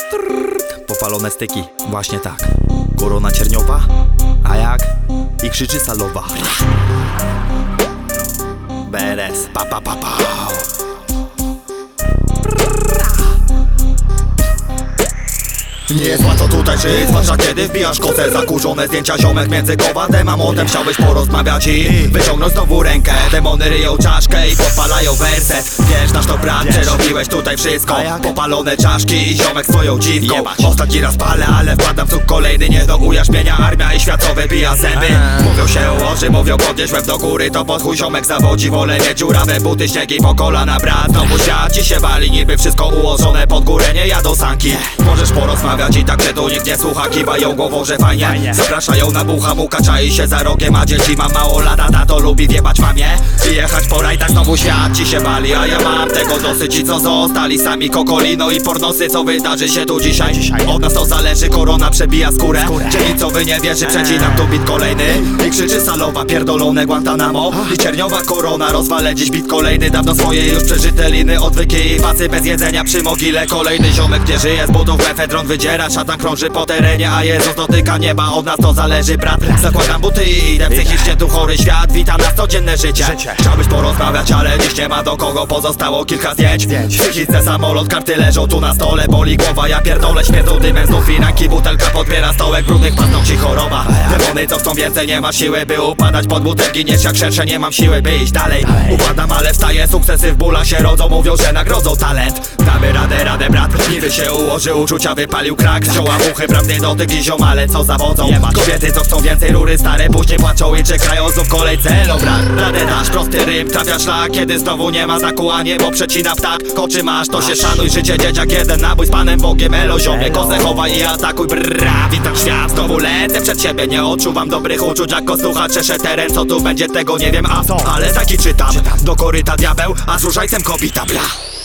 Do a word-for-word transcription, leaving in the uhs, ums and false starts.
Popalone styki, właśnie tak. Korona cierniowa, a jak? I krzyczy salowa. B R S, pa pa pa pa. Nie jest łatwo tutaj żyć, zwłaszcza kiedy wbijasz kosę. Zakurzone zdjęcia ziomek między kowadem a młotem. Chciałbyś porozmawiać i wyciągnąć znowu rękę. Demony ryją czaszkę i podpalają werset. Wiesz, nasz to brat, przerobiłeś tutaj wszystko. Popalone czaszki i ziomek swoją dziwką. Ostatni raz palę, ale wpadam w cuk kolejny. Nie do ujarzmienia armia i świat co wybija zęby. Mówią się ułoży, mówią podnieś łeb do góry. To pod chuj ziomek zawodzi, wolę mieć dziurawe buty, śniegi po kolana brat. Znowu świat ci się wali, niby wszystko ułożone pod górę, nie jadą sanki. Możesz porozmawiać i tak, że tu nikt nie słucha, kiwają głową, że fajnie. Zapraszają na bucha, muka czai się za rogiem. A dzieci mam mało lata, tato lubi wiebać mamie i jechać po rajdach, znowu świat ci się wali. A ja mam tego dosyć, ci co zostali sami kokolino i pornosy, co wydarzy się tu dzisiaj. Od nas to zależy, korona przebija skórę. Dzielnicowy nie wierzy, przecinam tu bit kolejny. I krzyczy salowa, pierdolone Guantanamo. I cierniowa korona rozwalę dziś bit kolejny. Dawno swoje już przeżyte liny, odwyki i pacy bez jedzenia przy mogile. Kolejny ziomek nie żyje, z butów mefedron wydziera. Szatan krąży po terenie, a Jezus dotyka nieba. Od nas to zależy, brat. Zakładam buty i idę, psychicznie tu chory świat. Witam nas codzienne życie. Chciałbyś porozmawiać, ale dziś nie ma do kogo. Pozostało kilka zdjęć. Psychice samolot, karty leżą tu na stole. Boli głowa, ja pierdolę, śmierdzą dymem. Znów firanki, butelka podbiera stołek. Brudnych paznokci choroba. Demony co chcą więcej, nie ma siły by upadać pod butelki. Giniesz jak szersze, nie mam siły by iść dalej. Upadam, ale wstaję, sukcesy w bólach się rodzą. Mówią, że nagrodzą talent. Damy radę, radę brat. Niby się ułoży, uczucia wypalił krak. Wziąła muchy, prawdy dotyk i ziomale co zawodzą. Kobiety co chcą więcej rury, stare później płaczą i czekają znów kolej celo, brat. Radę dasz, prosty ryb, trafia szlak. Kiedy znowu nie ma znaku, a niebo przecina ptak. Koczy masz, to się szanuj, życie dzieciak jeden. Nabój z panem Bogiem, elo ziomie. Kozę chowaj i atakuj, brrra. Witam świat, znowu lecę przed siebie. Nie odczuwam dobrych uczuć, jak koslucha czesze teren. Co tu będzie, tego nie wiem, a ale taki czytam. Do koryta diabeł, a z różańcem kobita, bla.